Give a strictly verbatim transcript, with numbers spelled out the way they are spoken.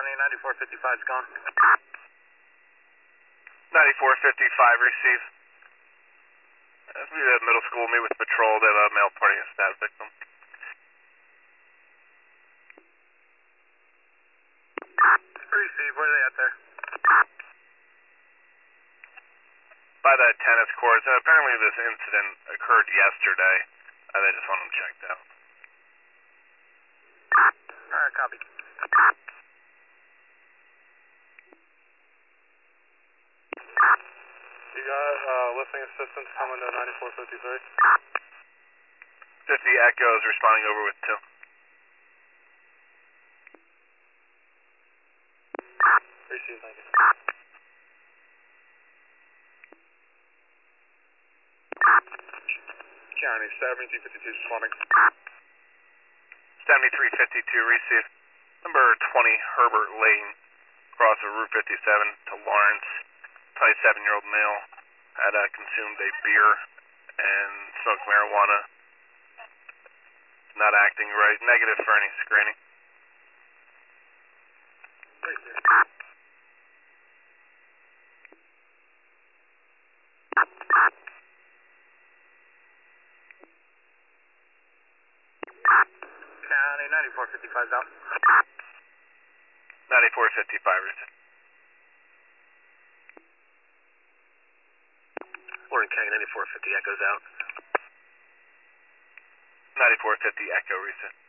County, ninety-four fifty-five is gone. ninety-four fifty-five, receive. Uh, we at middle school, meet with patrol. They have a male party and stab victim. Receive, where are they at there? By the tennis courts. Uh, apparently this incident occurred yesterday. Uh, they just want them checked out. Alright, copy. You got uh, lifting assistance coming to ninety-four fifty-three? fifty Echo is responding over with two. Receive, thank you. County, seventy-three fifty-two responding. seventy-three fifty-two, receive. Number twenty, Herbert Lane, across of Route fifty-seven to Lawrence. twenty-seven-year-old male had uh, consumed a beer and smoked marijuana. Not acting right. Negative for any screening. County, ninety-four fifty-five is out. ninety-four fifty-five, receive. Orange County, ninety-four fifty, Echo's out. ninety-four fifty Echo, receive.